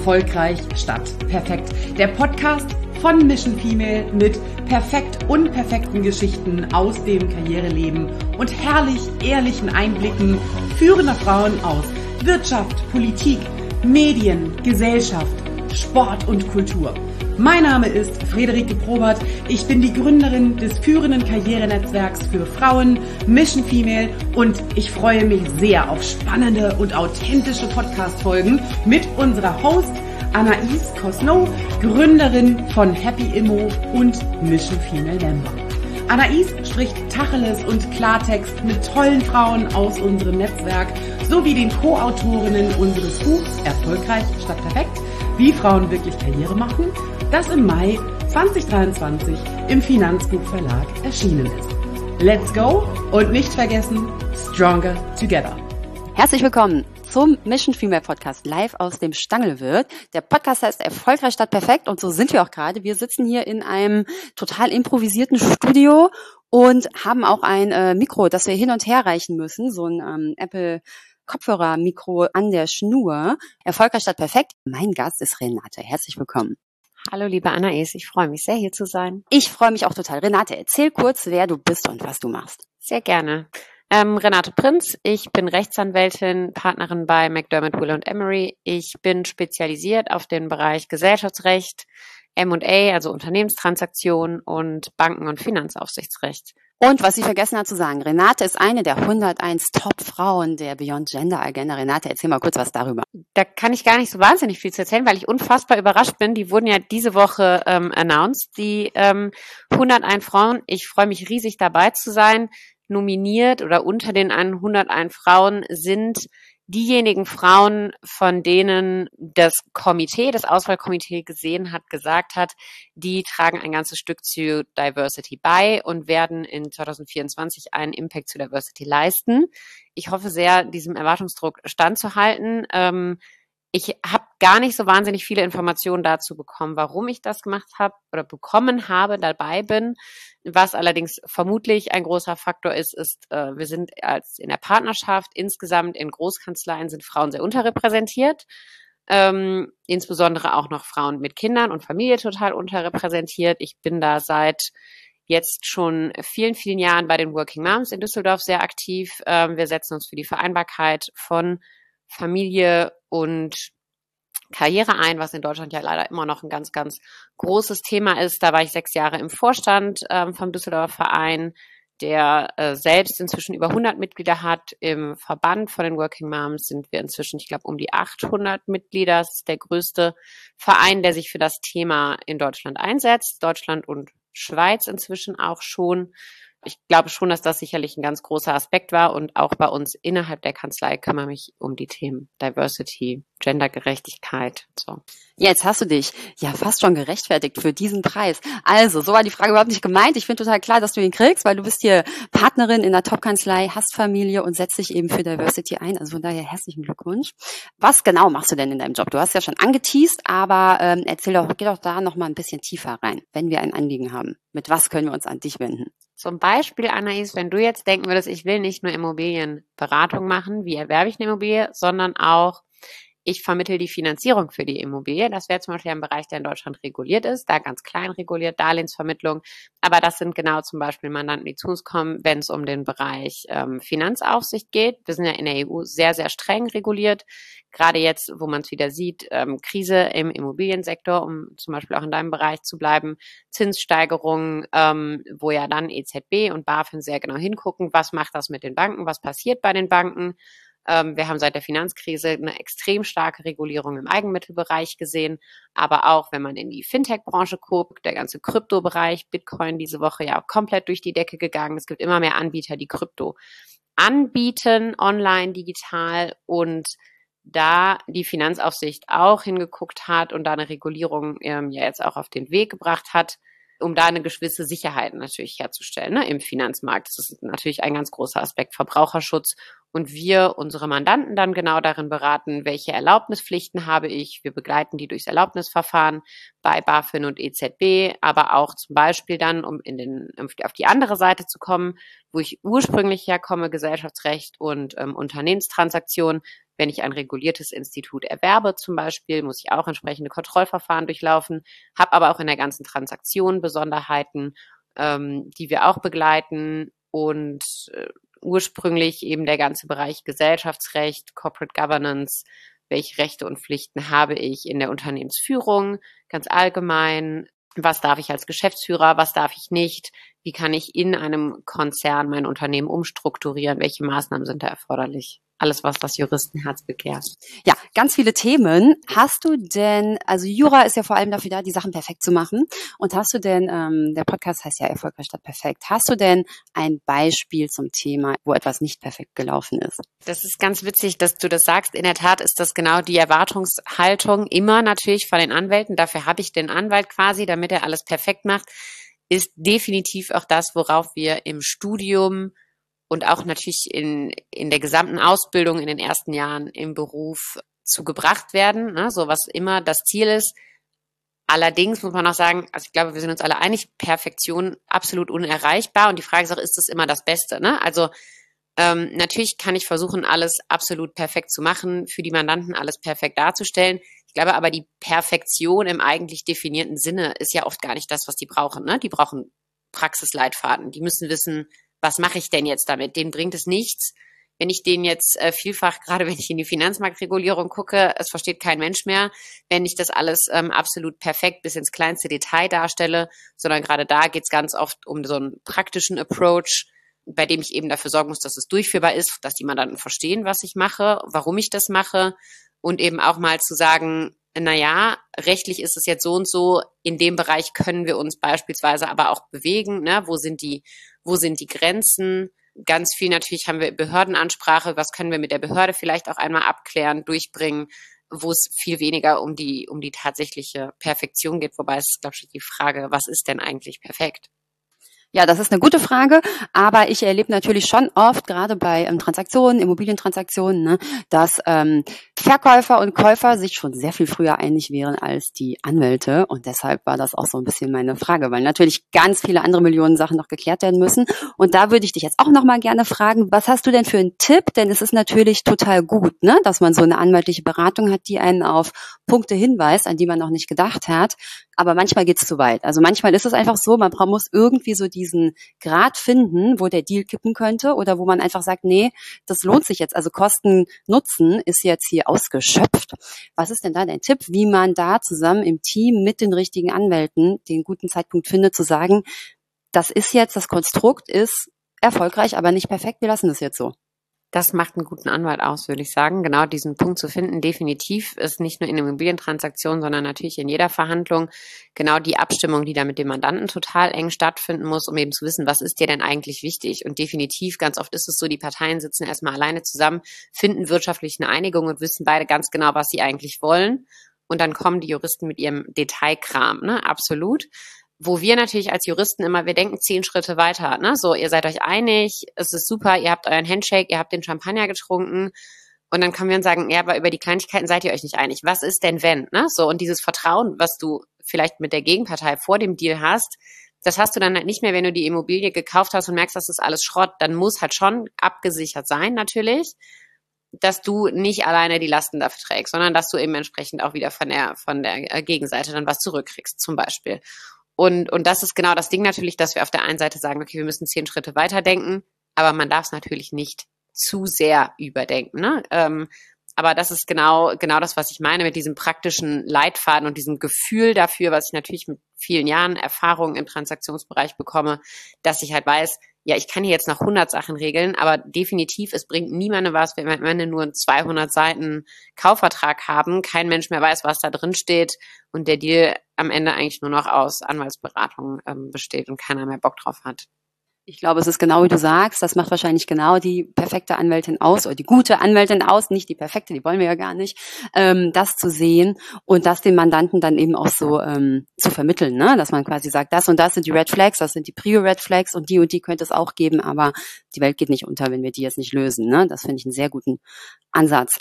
Erfolgreich statt perfekt. Der Podcast von Mission Female mit perfekt unperfekten Geschichten aus dem Karriereleben und herrlich ehrlichen Einblicken führender Frauen aus Wirtschaft, Politik, Medien, Gesellschaft, Sport und Kultur. Mein Name ist Friederike Probert. Ich bin die Gründerin des führenden Karrierenetzwerks für Frauen, Mission Female, und ich freue mich sehr auf spannende und authentische Podcast-Folgen mit unserer Host Anaïs Cosno, Gründerin von Happy Immo und Mission Female Member. Anaïs spricht Tacheles und Klartext mit tollen Frauen aus unserem Netzwerk sowie den Co-Autorinnen unseres Buchs Erfolgreich statt perfekt, wie Frauen wirklich Karriere machen, das im Mai 2023 im Finanzbuchverlag erschienen ist. Let's go und nicht vergessen, Stronger Together. Herzlich willkommen zum Mission Female Podcast live aus dem Stangelwirt. Der Podcast heißt Erfolgreich statt perfekt und so sind wir auch gerade. Wir sitzen hier in einem total improvisierten Studio und haben auch ein Mikro, das wir hin und her reichen müssen, so ein Apple Kopfhörermikro an der Schnur. Erfolgreich statt perfekt. Mein Gast ist Renate. Herzlich willkommen. Hallo liebe Anaïs, ich freue mich sehr, hier zu sein. Ich freue mich auch total. Renate, erzähl kurz, wer du bist und was du machst. Sehr gerne. Renate Prinz, ich bin Rechtsanwältin, Partnerin bei McDermott, Will & Emery. Ich bin spezialisiert auf den Bereich Gesellschaftsrecht, M&A, also Unternehmenstransaktionen, und Banken- und Finanzaufsichtsrecht. Und was ich vergessen habe zu sagen, Renate ist eine der 101 Top-Frauen der Beyond Gender Agenda. Renate, erzähl mal kurz was darüber. Da kann ich gar nicht so wahnsinnig viel zu erzählen, weil ich unfassbar überrascht bin. Die wurden ja diese Woche announced, die 101 Frauen. Ich freue mich riesig, dabei zu sein. Nominiert oder unter den 101 Frauen sind diejenigen Frauen, von denen das Auswahlkomitee gesehen hat, gesagt hat, die tragen ein ganzes Stück zu Diversity bei und werden in 2024 einen Impact zu Diversity leisten. Ich hoffe sehr, diesem Erwartungsdruck standzuhalten. Ich habe gar nicht so wahnsinnig viele Informationen dazu bekommen, warum ich das gemacht habe oder bekommen habe, dabei bin. Was allerdings vermutlich ein großer Faktor ist, wir sind in der Partnerschaft insgesamt in Großkanzleien sind Frauen sehr unterrepräsentiert. Insbesondere auch noch Frauen mit Kindern und Familie total unterrepräsentiert. Ich bin da seit jetzt schon vielen, vielen Jahren bei den Working Moms in Düsseldorf sehr aktiv. Wir setzen uns für die Vereinbarkeit von Familie und Karriere ein, was in Deutschland ja leider immer noch ein ganz, ganz großes Thema ist. Da war ich 6 Jahre im Vorstand vom Düsseldorfer Verein, der selbst inzwischen über 100 Mitglieder hat. Im Verband von den Working Moms sind wir inzwischen, ich glaube, um die 800 Mitglieder. Das ist der größte Verein, der sich für das Thema in Deutschland einsetzt. Deutschland und Schweiz inzwischen auch schon. Ich glaube schon, dass das sicherlich ein ganz großer Aspekt war, und auch bei uns innerhalb der Kanzlei kümmere mich um die Themen Diversity, Gendergerechtigkeit. So. Jetzt hast du dich ja fast schon gerechtfertigt für diesen Preis. Also, so war die Frage überhaupt nicht gemeint. Ich finde total klar, dass du ihn kriegst, weil du bist hier Partnerin in der Top-Kanzlei, hast Familie und setzt dich eben für Diversity ein. Also von daher herzlichen Glückwunsch. Was genau machst du denn in deinem Job? Du hast ja schon angeteast, aber geh doch da noch mal ein bisschen tiefer rein, wenn wir ein Anliegen haben. Mit was können wir uns an dich wenden? Zum Beispiel, Anaïs, wenn du jetzt denken würdest, ich will nicht nur Immobilienberatung machen, wie erwerbe ich eine Immobilie, sondern auch, ich vermittle die Finanzierung für die Immobilie. Das wäre zum Beispiel ein Bereich, der in Deutschland reguliert ist, da ganz klein reguliert, Darlehensvermittlung. Aber das sind genau zum Beispiel Mandanten, die zu uns kommen, wenn es um den Bereich Finanzaufsicht geht. Wir sind ja in der EU sehr, sehr streng reguliert. Gerade jetzt, wo man es wieder sieht, Krise im Immobiliensektor, um zum Beispiel auch in deinem Bereich zu bleiben, Zinssteigerungen, wo ja dann EZB und BaFin sehr genau hingucken, was macht das mit den Banken, was passiert bei den Banken. Wir haben seit der Finanzkrise eine extrem starke Regulierung im Eigenmittelbereich gesehen, aber auch, wenn man in die Fintech-Branche guckt, der ganze Kryptobereich, Bitcoin diese Woche ja auch komplett durch die Decke gegangen. Es gibt immer mehr Anbieter, die Krypto anbieten, online, digital, und da die Finanzaufsicht auch hingeguckt hat und da eine Regulierung ja jetzt auch auf den Weg gebracht hat, um da eine gewisse Sicherheit natürlich herzustellen, ne, im Finanzmarkt. Das ist natürlich ein ganz großer Aspekt, Verbraucherschutz und wir unsere Mandanten dann genau darin beraten, welche Erlaubnispflichten habe ich. Wir begleiten die durchs Erlaubnisverfahren bei BaFin und EZB, aber auch zum Beispiel dann, um auf die andere Seite zu kommen, wo ich ursprünglich herkomme, Gesellschaftsrecht und Unternehmenstransaktionen. Wenn ich ein reguliertes Institut erwerbe zum Beispiel, muss ich auch entsprechende Kontrollverfahren durchlaufen, habe aber auch in der ganzen Transaktion Besonderheiten, die wir auch begleiten und ursprünglich eben der ganze Bereich Gesellschaftsrecht, Corporate Governance, welche Rechte und Pflichten habe ich in der Unternehmensführung, ganz allgemein, was darf ich als Geschäftsführer, was darf ich nicht, wie kann ich in einem Konzern mein Unternehmen umstrukturieren, welche Maßnahmen sind da erforderlich. Alles, was das Juristenherz begehrt. Ja, ganz viele Themen. Hast du denn, also Jura ist ja vor allem dafür da, die Sachen perfekt zu machen. Und hast du denn, der Podcast heißt ja Erfolgreich statt perfekt. Hast du denn ein Beispiel zum Thema, wo etwas nicht perfekt gelaufen ist? Das ist ganz witzig, dass du das sagst. In der Tat ist das genau die Erwartungshaltung immer natürlich von den Anwälten. Dafür habe ich den Anwalt quasi, damit er alles perfekt macht, ist definitiv auch das, worauf wir im Studium und auch natürlich in der gesamten Ausbildung in den ersten Jahren im Beruf zugebracht werden, ne? So was immer das Ziel ist. Allerdings muss man auch sagen, also ich glaube, wir sind uns alle einig, Perfektion absolut unerreichbar und die Frage ist auch, ist das immer das Beste, ne? Also natürlich kann ich versuchen, alles absolut perfekt zu machen, für die Mandanten alles perfekt darzustellen. Ich glaube aber, die Perfektion im eigentlich definierten Sinne ist ja oft gar nicht das, was die brauchen, ne? Die brauchen Praxisleitfaden, die müssen wissen, was mache ich denn jetzt damit? Denen bringt es nichts, wenn ich denen jetzt vielfach, gerade wenn ich in die Finanzmarktregulierung gucke, es versteht kein Mensch mehr, wenn ich das alles absolut perfekt bis ins kleinste Detail darstelle, sondern gerade da geht es ganz oft um so einen praktischen Approach, bei dem ich eben dafür sorgen muss, dass es durchführbar ist, dass die Mandanten verstehen, was ich mache, warum ich das mache und eben auch mal zu sagen, naja, rechtlich ist es jetzt so und so, in dem Bereich können wir uns beispielsweise aber auch bewegen, ne? Wo sind die Grenzen? Ganz viel natürlich haben wir Behördenansprache, was können wir mit der Behörde vielleicht auch einmal abklären, durchbringen, wo es viel weniger um die tatsächliche Perfektion geht, wobei es ist, glaube ich, die Frage, was ist denn eigentlich perfekt? Ja, das ist eine gute Frage, aber ich erlebe natürlich schon oft, gerade bei Transaktionen, Immobilientransaktionen, ne, dass Verkäufer und Käufer sich schon sehr viel früher einig wären als die Anwälte und deshalb war das auch so ein bisschen meine Frage, weil natürlich ganz viele andere Millionen Sachen noch geklärt werden müssen und da würde ich dich jetzt auch noch mal gerne fragen, was hast du denn für einen Tipp, denn es ist natürlich total gut, ne, dass man so eine anwaltliche Beratung hat, die einen auf Punkte hinweist, an die man noch nicht gedacht hat, aber manchmal geht's zu weit. Also manchmal ist es einfach so, man muss irgendwie so diesen Grad finden, wo der Deal kippen könnte oder wo man einfach sagt, nee, das lohnt sich jetzt. Also Kosten-Nutzen ist jetzt hier ausgeschöpft. Was ist denn da dein Tipp, wie man da zusammen im Team mit den richtigen Anwälten den guten Zeitpunkt findet, zu sagen, das ist jetzt, das Konstrukt ist erfolgreich, aber nicht perfekt, wir lassen das jetzt so. Das macht einen guten Anwalt aus, würde ich sagen. Genau diesen Punkt zu finden, definitiv ist nicht nur in Immobilientransaktionen, sondern natürlich in jeder Verhandlung genau die Abstimmung, die da mit dem Mandanten total eng stattfinden muss, um eben zu wissen, was ist dir denn eigentlich wichtig? Und definitiv, ganz oft ist es so, die Parteien sitzen erstmal alleine zusammen, finden wirtschaftlich eine Einigung und wissen beide ganz genau, was sie eigentlich wollen. Und dann kommen die Juristen mit ihrem Detailkram, ne? Absolut. Wo wir natürlich als Juristen immer, wir denken 10 Schritte weiter, ne? So, ihr seid euch einig, es ist super, ihr habt euren Handshake, ihr habt den Champagner getrunken und dann können wir uns sagen, ja, aber über die Kleinigkeiten seid ihr euch nicht einig. Was ist denn wenn, ne? So, und dieses Vertrauen, was du vielleicht mit der Gegenpartei vor dem Deal hast, das hast du dann halt nicht mehr, wenn du die Immobilie gekauft hast und merkst, das ist alles Schrott, dann muss halt schon abgesichert sein natürlich, dass du nicht alleine die Lasten dafür trägst, sondern dass du eben entsprechend auch wieder von der Gegenseite dann was zurückkriegst, zum Beispiel. Und das ist genau das Ding natürlich, dass wir auf der einen Seite sagen, okay, wir müssen 10 Schritte weiterdenken, aber man darf es natürlich nicht zu sehr überdenken, ne? Aber das ist genau das, was ich meine mit diesem praktischen Leitfaden und diesem Gefühl dafür, was ich natürlich mit vielen Jahren Erfahrung im Transaktionsbereich bekomme, dass ich halt weiß, ja, ich kann hier jetzt noch 100 Sachen regeln, aber definitiv, es bringt niemandem was, wenn wir am Ende nur 200 Seiten Kaufvertrag haben, kein Mensch mehr weiß, was da drin steht und der Deal am Ende eigentlich nur noch aus Anwaltsberatung besteht und keiner mehr Bock drauf hat. Ich glaube, es ist genau wie du sagst, das macht wahrscheinlich genau die perfekte Anwältin aus oder die gute Anwältin aus, nicht die perfekte, die wollen wir ja gar nicht, das zu sehen und das den Mandanten dann eben auch so zu vermitteln, ne? Dass man quasi sagt, das und das sind die Red Flags, das sind die Prio-Red Flags und die könnte es auch geben, aber die Welt geht nicht unter, wenn wir die jetzt nicht lösen, ne? Das finde ich einen sehr guten Ansatz.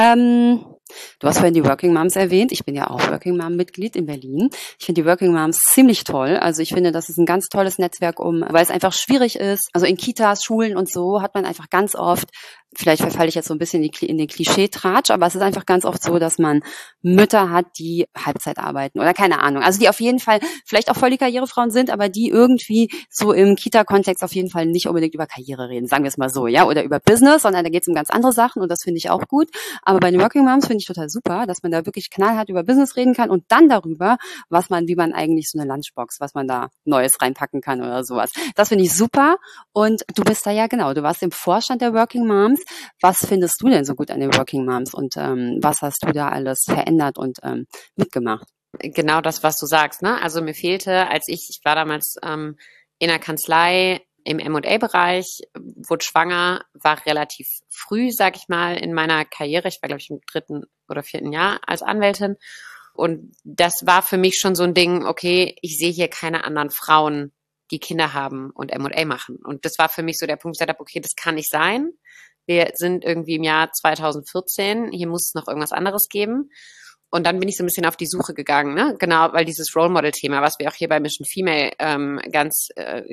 Du hast vorhin die Working Moms erwähnt. Ich bin ja auch Working Mom Mitglied in Berlin. Ich finde die Working Moms ziemlich toll. Also ich finde, das ist ein ganz tolles Netzwerk, weil es einfach schwierig ist. Also in Kitas, Schulen und so hat man einfach ganz oft, vielleicht verfalle ich jetzt so ein bisschen in den Klischee-Tratsch, aber es ist einfach ganz oft so, dass man Mütter hat, die Halbzeit arbeiten oder keine Ahnung. Also die auf jeden Fall vielleicht auch voll die Karrierefrauen sind, aber die irgendwie so im Kita-Kontext auf jeden Fall nicht unbedingt über Karriere reden, sagen wir es mal so, ja, oder über Business, sondern da geht es um ganz andere Sachen und das finde ich auch gut. Aber bei den Working Moms finde ich total super, dass man da wirklich knallhart über Business reden kann und dann darüber, wie man eigentlich so eine Lunchbox, was man da Neues reinpacken kann oder sowas. Das finde ich super und du bist da ja genau, du warst im Vorstand der Working Moms. Was findest du denn so gut an den Working Moms und was hast du da alles verändert und mitgemacht? Genau das, was du sagst, ne? Also mir fehlte, ich war damals in der Kanzlei im M&A-Bereich, wurde schwanger, war relativ früh, sag ich mal, in meiner Karriere. Ich war, glaube ich, im 3. oder 4. Jahr als Anwältin. Und das war für mich schon so ein Ding, okay, ich sehe hier keine anderen Frauen, die Kinder haben und M&A machen. Und das war für mich so der Punkt, ich gesagt habe, okay, das kann nicht sein. Wir sind irgendwie im Jahr 2014, hier muss es noch irgendwas anderes geben. Und dann bin ich so ein bisschen auf die Suche gegangen, ne? Genau, weil dieses Role Model Thema, was wir auch hier bei Mission Female ganz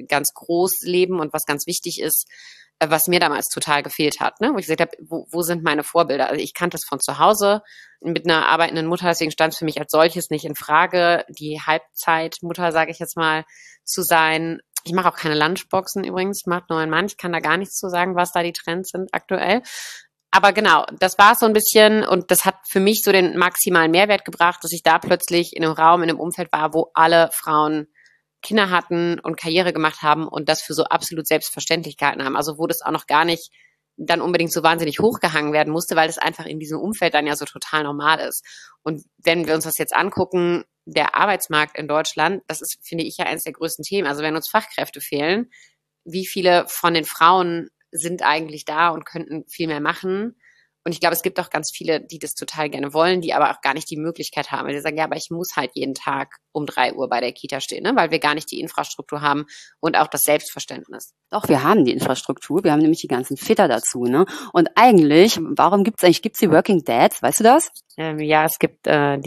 groß leben und was ganz wichtig ist, was mir damals total gefehlt hat, ne? Wo ich gesagt habe, wo sind meine Vorbilder? Also ich kannte es von zu Hause mit einer arbeitenden Mutter, deswegen stand es für mich als solches nicht in Frage, die Halbzeitmutter, sage ich jetzt mal, zu sein. Ich mache auch keine Lunchboxen übrigens, macht nur ein Mann. Ich kann da gar nichts zu sagen, was da die Trends sind aktuell. Aber genau, das war so ein bisschen und das hat für mich so den maximalen Mehrwert gebracht, dass ich da plötzlich in einem Raum, in einem Umfeld war, wo alle Frauen Kinder hatten und Karriere gemacht haben und das für so absolut selbstverständlich gehalten haben. Also wo das auch noch gar nicht dann unbedingt so wahnsinnig hochgehangen werden musste, weil das einfach in diesem Umfeld dann ja so total normal ist. Und wenn wir uns das jetzt angucken, der Arbeitsmarkt in Deutschland, das ist, finde ich, ja eines der größten Themen. Also wenn uns Fachkräfte fehlen, wie viele von den Frauen sind eigentlich da und könnten viel mehr machen? Und ich glaube, es gibt auch ganz viele, die das total gerne wollen, die aber auch gar nicht die Möglichkeit haben. Weil die sagen, ja, aber ich muss halt jeden Tag um 3 Uhr bei der Kita stehen, ne? Weil wir gar nicht die Infrastruktur haben und auch das Selbstverständnis. Doch, wir haben die Infrastruktur, wir haben nämlich die ganzen Väter dazu, ne? Und eigentlich, gibt's die Working Dads, weißt du das? Ja, es gibt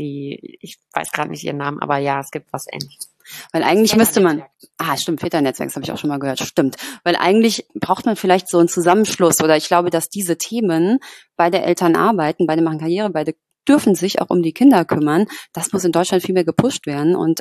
ich weiß gerade nicht ihren Namen, aber ja, es gibt was Ähnliches. Weil eigentlich müsste man, stimmt, Väternetzwerk, das habe ich auch schon mal gehört, stimmt. Weil eigentlich braucht man vielleicht so einen Zusammenschluss oder ich glaube, dass diese Themen, beide Eltern arbeiten, beide machen Karriere, beide dürfen sich auch um die Kinder kümmern. Das muss in Deutschland viel mehr gepusht werden und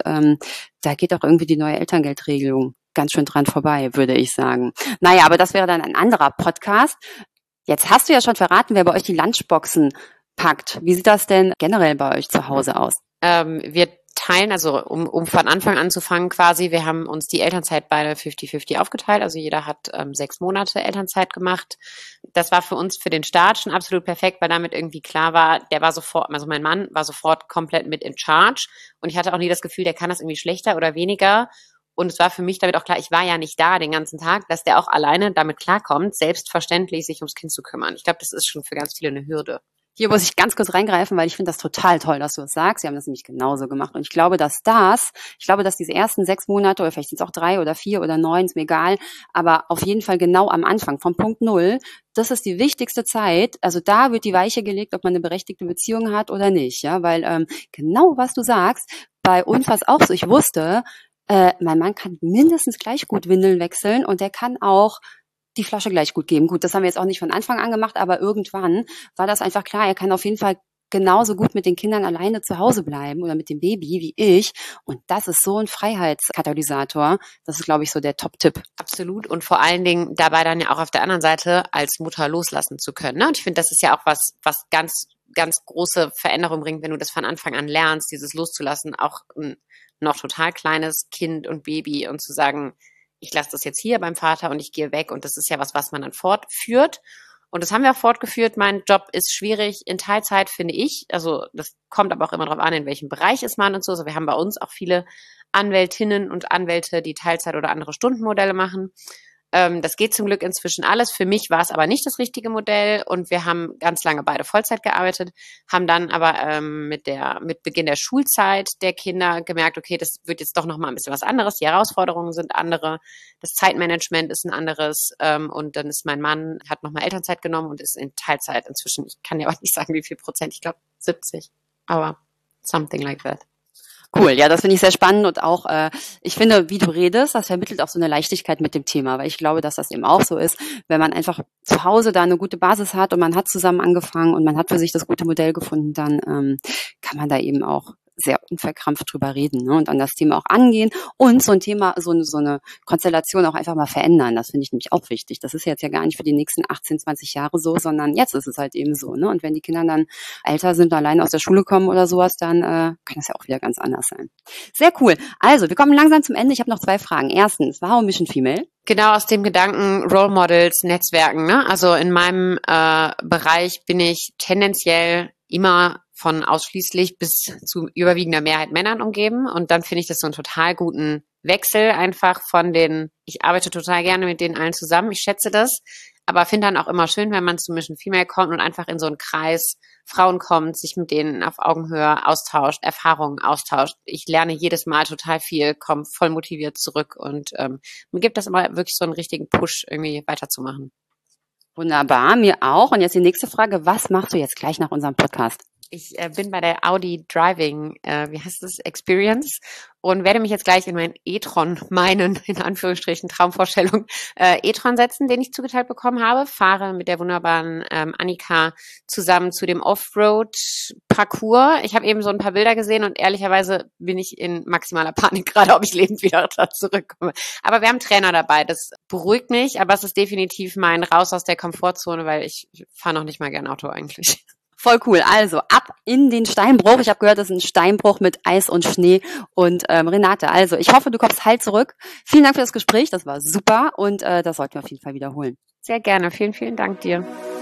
da geht auch irgendwie die neue Elterngeldregelung ganz schön dran vorbei, würde ich sagen. Naja, aber das wäre dann ein anderer Podcast. Jetzt hast du ja schon verraten, wer bei euch die Lunchboxen packt. Wie sieht das denn generell bei euch zu Hause aus? Wir teilen, also um von Anfang an zu fangen quasi, wir haben uns die Elternzeit beide 50-50 aufgeteilt, also jeder hat 6 Monate Elternzeit gemacht. Das war für uns für den Start schon absolut perfekt, weil damit irgendwie klar war, mein Mann war sofort komplett mit in charge und ich hatte auch nie das Gefühl, der kann das irgendwie schlechter oder weniger und es war für mich damit auch klar, ich war ja nicht da den ganzen Tag, dass der auch alleine damit klarkommt, selbstverständlich sich ums Kind zu kümmern. Ich glaube, das ist schon für ganz viele eine Hürde. Hier muss ich ganz kurz reingreifen, weil ich finde das total toll, dass du das sagst. Sie haben das nämlich genauso gemacht. Und ich glaube, dass diese ersten 6 Monate, oder vielleicht sind es auch 3 oder 4 oder 9, ist mir egal, aber auf jeden Fall genau am Anfang, vom Punkt 0, das ist die wichtigste Zeit. Also da wird die Weiche gelegt, ob man eine berechtigte Beziehung hat oder nicht. Ja, weil genau was du sagst, bei uns war es auch so. Ich wusste, mein Mann kann mindestens gleich gut Windeln wechseln und der kann auch die Flasche gleich gut geben. Gut, das haben wir jetzt auch nicht von Anfang an gemacht, aber irgendwann war das einfach klar, er kann auf jeden Fall genauso gut mit den Kindern alleine zu Hause bleiben oder mit dem Baby wie ich. Und das ist so ein Freiheitskatalysator. Das ist, glaube ich, so der Top-Tipp. Absolut. Und vor allen Dingen dabei dann ja auch auf der anderen Seite als Mutter loslassen zu können. Ne? Und ich finde, das ist ja auch was ganz, ganz große Veränderung bringt, wenn du das von Anfang an lernst, dieses loszulassen, auch ein noch total kleines Kind und Baby und zu sagen, ich lasse das jetzt hier beim Vater und ich gehe weg. Und das ist ja was man dann fortführt. Und das haben wir auch fortgeführt. Mein Job ist schwierig in Teilzeit, finde ich. Also das kommt aber auch immer darauf an, in welchem Bereich ist man und so. Also wir haben bei uns auch viele Anwältinnen und Anwälte, die Teilzeit oder andere Stundenmodelle machen. Das geht zum Glück inzwischen alles. Für mich war es aber nicht das richtige Modell und wir haben ganz lange beide Vollzeit gearbeitet, haben dann aber mit Beginn der Schulzeit der Kinder gemerkt, okay, das wird jetzt doch nochmal ein bisschen was anderes. Die Herausforderungen sind andere, das Zeitmanagement ist ein anderes und dann ist mein Mann, hat nochmal Elternzeit genommen und ist in Teilzeit inzwischen. Ich kann ja auch nicht sagen, wie viel Prozent, ich glaube 70, aber something like that. Cool, ja, das finde ich sehr spannend und auch, ich finde, wie du redest, das vermittelt auch so eine Leichtigkeit mit dem Thema, weil ich glaube, dass das eben auch so ist, wenn man einfach zu Hause da eine gute Basis hat und man hat zusammen angefangen und man hat für sich das gute Modell gefunden, dann kann man da eben auch sehr unverkrampft drüber reden, ne, und an das Thema auch angehen und so ein Thema, so eine Konstellation auch einfach mal verändern. Das finde ich nämlich auch wichtig. Das ist jetzt ja gar nicht für die nächsten 18, 20 Jahre so, sondern jetzt ist es halt eben so, ne? Und wenn die Kinder dann älter sind, alleine aus der Schule kommen oder sowas, dann kann das ja auch wieder ganz anders sein. Sehr cool. Also, wir kommen langsam zum Ende. Ich habe noch 2 Fragen. Erstens, warum Mission Female? Genau aus dem Gedanken Role Models, Netzwerken, ne? Also in meinem Bereich bin ich tendenziell immer von ausschließlich bis zu überwiegender Mehrheit Männern umgeben. Und dann finde ich das so einen total guten Wechsel einfach ich arbeite total gerne mit denen allen zusammen, ich schätze das, aber finde dann auch immer schön, wenn man zu Mission Female kommt und einfach in so einen Kreis Frauen kommt, sich mit denen auf Augenhöhe austauscht, Erfahrungen austauscht. Ich lerne jedes Mal total viel, komme voll motiviert zurück und mir gibt das immer wirklich so einen richtigen Push, irgendwie weiterzumachen. Wunderbar, mir auch. Und jetzt die nächste Frage, was machst du jetzt gleich nach unserem Podcast? Ich bin bei der Audi Driving, Experience und werde mich jetzt gleich in mein e-tron, in Anführungsstrichen, Traumvorstellung, e-tron setzen, den ich zugeteilt bekommen habe, fahre mit der wunderbaren Annika zusammen zu dem Offroad-Parcours. Ich habe eben so ein paar Bilder gesehen und ehrlicherweise bin ich in maximaler Panik gerade, ob ich lebend wieder da zurückkomme. Aber wir haben Trainer dabei, das beruhigt mich, aber es ist definitiv mein Raus aus der Komfortzone, weil ich fahre noch nicht mal gern Auto eigentlich. Voll cool. Also ab in den Steinbruch. Ich habe gehört, das ist ein Steinbruch mit Eis und Schnee. Und Renate, also ich hoffe, du kommst heil zurück. Vielen Dank für das Gespräch. Das war super und das sollten wir auf jeden Fall wiederholen. Sehr gerne. Vielen, vielen Dank dir.